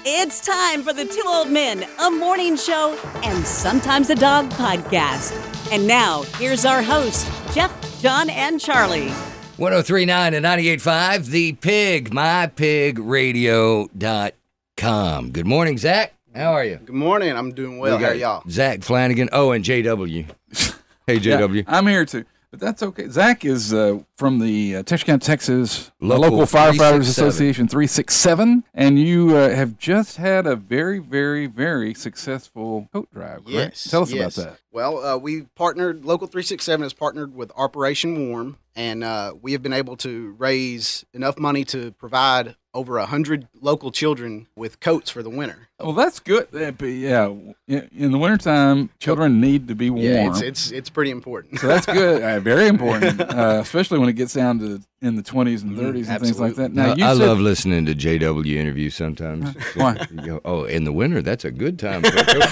It's time for the Two Old Men, a morning show, and sometimes a dog podcast. And now, here's our hosts, Jeff, John, and Charlie. 103.9 and 98.5, The Pig, mypigradio.com. Good morning, Zach. How are you? Good morning. I'm doing well. How are y'all? Zach Flanagan. Oh, and JW. Hey, JW. Yeah, I'm here too. But that's okay. Zach is from the Texarkana, Texas Local Local Firefighters 367. Association 367, and you have just had a very, very, very successful coat drive, correct? Yes. Tell us yes. about that. Well, we partnered, Local 367 has partnered with Operation Warm, and we have been able to raise enough money to provide over 100 local children with coats for the winter. Well, that's good. But yeah, in the wintertime, children need to be warm. Yeah, it's pretty important. So that's good. Very important, especially when it gets down to in the 20s and 30s and things like that. Now, I love listening to JW interviews sometimes. Why? You go, oh, in the winter, that's a good time for a coat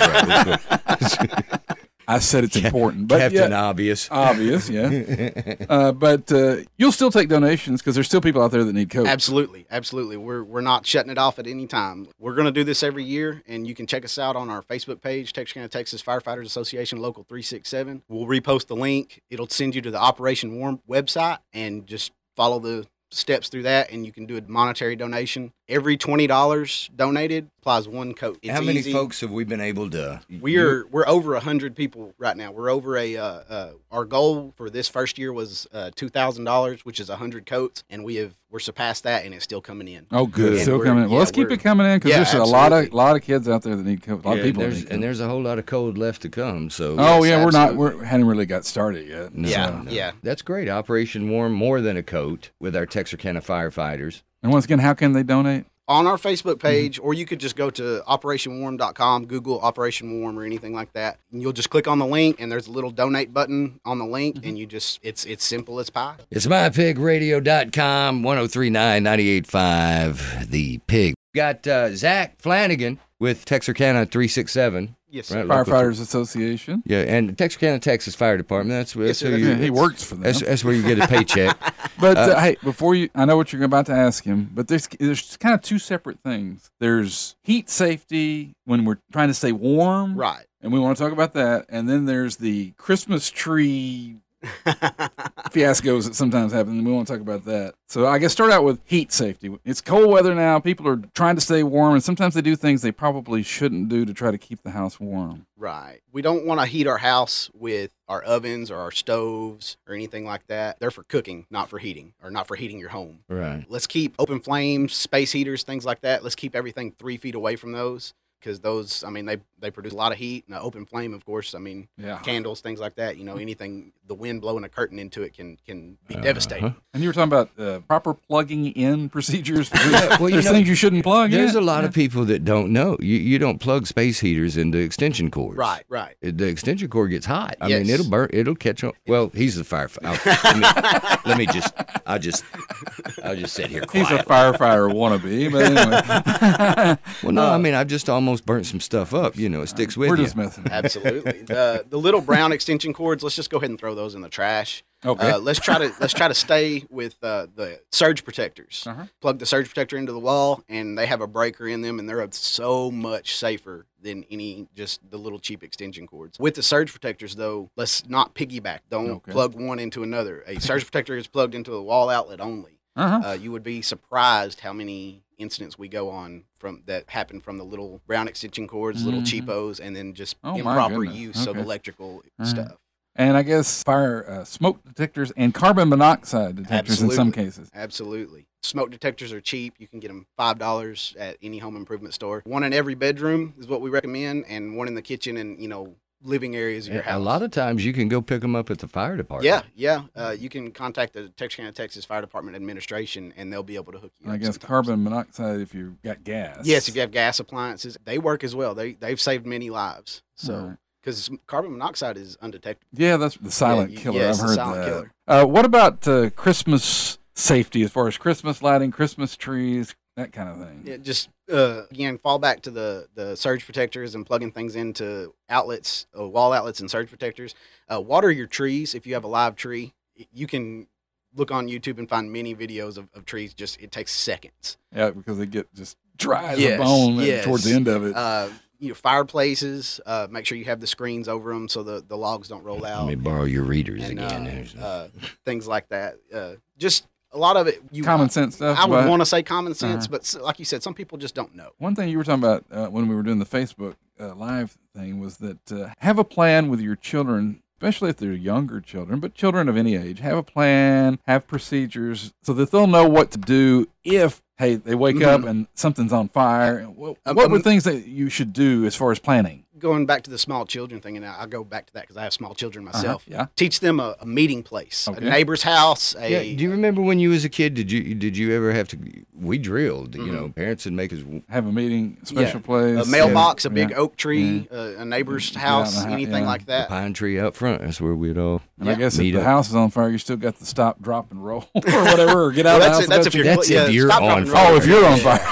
drive. I said it's important, but Captain yeah, Obvious. obvious, yeah. But you'll still take donations because there's still people out there that need coats. Absolutely. We're not shutting it off at any time. We're going to do this every year, and you can check us out on our Facebook page, Texarkana, Texas Firefighters Association Local 367. We'll repost the link. It'll send you to the Operation Warm website, and just follow the steps through that, and you can do a monetary donation. Every $20 donated applies one coat. It's How many easy. folks have we been able to? We're over 100 people right now. We're over our goal for this first year was $2,000, which is 100 coats, and we're surpassed that, and it's still coming in. Oh, good. And Still we're- coming in. Well, yeah, let's keep we're- it coming in because Yeah, there's a absolutely. lot of kids out there that need coats. A lot of people that need and coats. there's a whole lot of cold left to come. So Oh, yeah, absolutely. we hadn't really got started yet. No, Yeah, no. yeah. That's great. Operation Warm, more than a coat, with our Texarkana firefighters. And once again, how can they donate? On our Facebook page, or you could just go to operationwarm.com, Google Operation Warm or anything like that. And you'll just click on the link, and there's a little donate button on the link, and you just, it's simple as pie. It's mypigradio.com, 103.9, 98.5, The Pig. Got Zach Flanagan with Texarkana 367. Yes, Right, sir. local Firefighters Association. Yeah, and Texarkana, Texas Fire Department. That's Yes, sir, who that's you, Yeah, he works for them. That's where you get a paycheck. But hey, before you, I know what you're about to ask him, but there's kind of two separate things. There's heat safety when we're trying to stay warm, Right. and we want to talk about that. And then there's the Christmas tree fiascos that sometimes happen, and we want to talk about that. So I guess start out with heat safety. It's cold weather now. People are trying to stay warm, and sometimes they do things they probably shouldn't do to try to keep the house warm. Right. We don't want to heat our house with our ovens or our stoves or anything like that. They're for cooking, not for heating, or not for heating your home. Right. Let's keep open flames, space heaters, things like that. Let's keep everything 3 feet away from those, because those, I mean, they produce a lot of heat. And an open flame, of course, I mean, Yeah. candles, things like that. Anything, the wind blowing a curtain into it can be devastating. And you were talking about proper plugging in procedures. well, There's things you shouldn't plug in. There's a lot of people that don't know. You don't plug space heaters into extension cords. Right. The extension cord gets hot. I Yes. mean, it'll burn. It'll catch on. Well, he's the firefighter. I'll just sit here He's quiet. a firefighter wannabe, but anyway. Well, no, I mean, I've just almost burnt some stuff up. It sticks with We're you. just messing. Absolutely. The little brown extension cords, let's just go ahead and throw those in the trash. Okay. Let's try to stay with the surge protectors. Uh-huh. Plug the surge protector into the wall, and they have a breaker in them, and they're so much safer than just the little cheap extension cords. With the surge protectors, though, let's not piggyback. Don't Okay. plug one into another. A surge protector is plugged into a wall outlet only. Uh-huh. You would be surprised how many incidents we go on that happen from the little brown extension cords, little cheapos, and then just Oh, my improper goodness. use of Okay. electrical Uh-huh. stuff. And I guess fire smoke detectors and carbon monoxide detectors in some cases. Absolutely. Smoke detectors are cheap. You can get them $5 at any home improvement store. One in every bedroom is what we recommend, and one in the kitchen and, living areas of your house. A lot of times you can go pick them up at the fire department. Yeah. You can contact the Texarkana, Texas Fire Department Administration, and they'll be able to hook you I up guess sometimes. carbon monoxide if you've got gas. Yes, if you have gas appliances, they work as well. They've saved many lives. All So, right. because carbon monoxide is undetectable. Yeah, that's the silent Yeah, killer. yeah, I've it's the heard silent that. What about Christmas safety as far as Christmas lighting, Christmas trees, that kind of thing? Yeah, just again, fall back to the surge protectors and plugging things into outlets, wall outlets and surge protectors. Water your trees if you have a live tree. You can look on YouTube and find many videos of trees. Just it takes seconds. Yeah, because they get just dry as a bone towards the end of it. Fireplaces, make sure you have the screens over them so the logs don't roll out. Let me borrow your readers And, again. things like that. Just a lot of it. Common sense stuff. I would want to say common sense, but like you said, some people just don't know. One thing you were talking about when we were doing the Facebook Live thing was that have a plan with your children, especially if they're younger children, but children of any age. Have a plan, have procedures so that they'll know what to do if, hey, they wake up and something's on fire. What were things that you should do as far as planning? Going back to the small children thing, and I'll go back to that because I have small children myself. Yeah. Teach them a meeting place, Okay. a neighbor's house. Do you remember when you was a kid? Did you ever have to? We drilled. You know, parents would make us. Have a meeting, special place. A mailbox, a big Yeah. oak tree, a neighbor's house, anything like that. Pine tree out front. That's where we'd all. And I guess if meet the up. house is on fire, you still got the stop, drop, and roll or whatever, or get out Well, of the house. that's if you're That's if you're stop, on drop, and roll. fire. Oh, if you're on fire.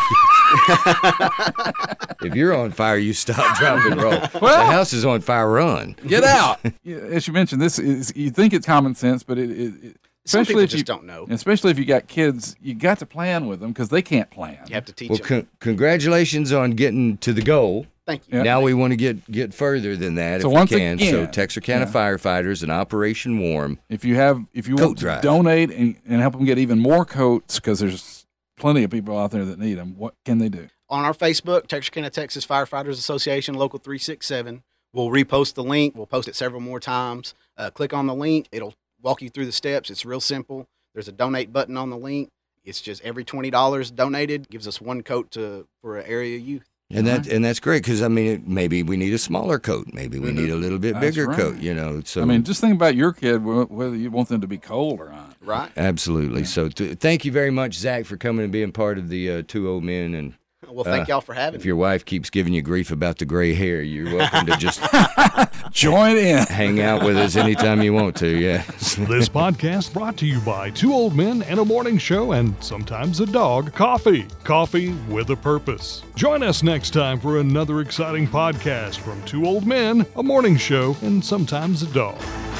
If you're on fire, you stop, drop, and roll. Well- The house is on fire. Run. Get out. Yeah, as you mentioned, this is, you think it's common sense, but it Some especially people if just you don't know. especially if you got kids, you got to plan with them because they can't plan. You have to teach Well, them. congratulations on getting to the goal. Thank you. Yeah. Now we want to get further than that So if once we can. So again- Texarkana Firefighters and Operation Warm. If you want to drive. donate and help them get even more coats, because there's plenty of people out there that need them, what can they do? On our Facebook, Texarkana, Texas Firefighters Association, Local 367. We'll repost the link. We'll post it several more times. Click on the link. It'll walk you through the steps. It's real simple. There's a donate button on the link. It's just every $20 donated gives us one coat for an area youth. And that's great because maybe we need a smaller coat, maybe we need a little bit That's bigger right. coat, So just think about your kid, whether you want them to be cold or not. Right. absolutely. So thank you very much, Zach, for coming and being part of the Two Old Men. And Well, thank y'all for having if me. your wife keeps giving you grief about the gray hair, you're welcome to just Join in. hang out with us anytime you want to. Yeah. This podcast brought to you by Two Old Men and a Morning Show and sometimes a dog, Coffee. Coffee with a purpose. Join us next time for another exciting podcast from Two Old Men, a Morning Show, and sometimes a dog.